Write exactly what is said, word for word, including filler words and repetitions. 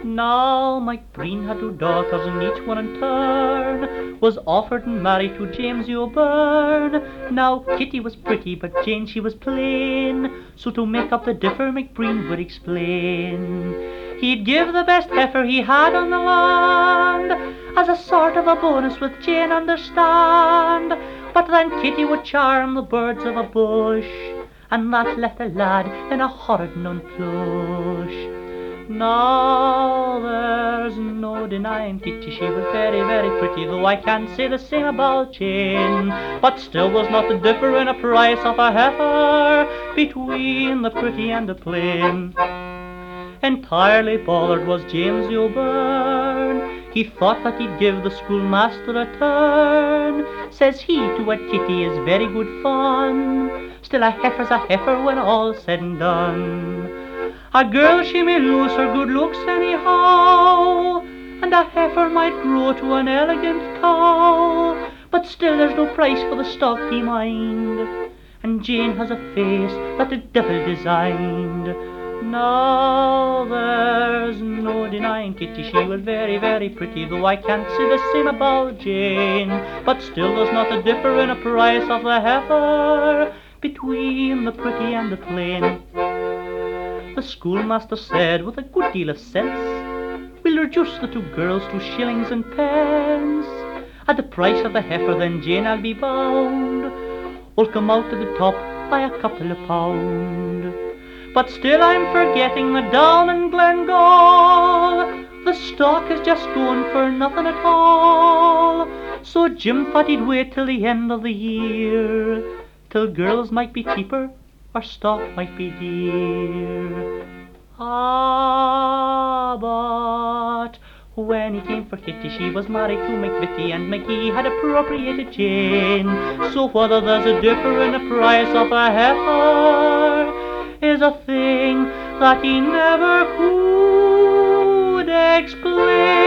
Now Mike Breen had two daughters, and each one in turn was offered in marriage to James O'Byrne. Now Kitty was pretty, but Jane she was plain, so to make up the differ Mike Breen would explain. He'd give the best heifer he had on the land as a sort of a bonus with Jane, understand. But then Kitty would charm the birds of a bush, and that left the lad in a horrid nonpluss. Now there's no denying Kitty, she was very, very pretty, though I can't say the same about Jane. But still there's not the differ in a price of a heifer between the pretty and the plain. Entirely bothered was James O'Byrne, he thought that he'd give the schoolmaster a turn. Says he, to a kitty is very good fun, still a heifer's a heifer when all's said and done. A girl she may lose her good looks anyhow, and a heifer might grow to an elegant cow, but still there's no price for the stocky mind, and Jane has a face that the devil designed. Now there's no denying Kitty, she was very, very pretty, though I can't say the same about Jane. But still there's not a differ in a price of the heifer between the pretty and the plain. The schoolmaster said with a good deal of sense, we'll reduce the two girls to shillings and pence. At the price of the heifer then, Jane, I'll be bound, will come out to the top by a couple of pound. But still I'm forgetting that down in Glengall the stock is just going for nothing at all. So Jim thought he'd wait till the end of the year, till girls might be cheaper or stock might be dear. Ah, but when he came for Kitty, she was married to McVitie, and Mickey had appropriated Jane. So whether there's a differ in the price of a heifer is a thing that he never could explain.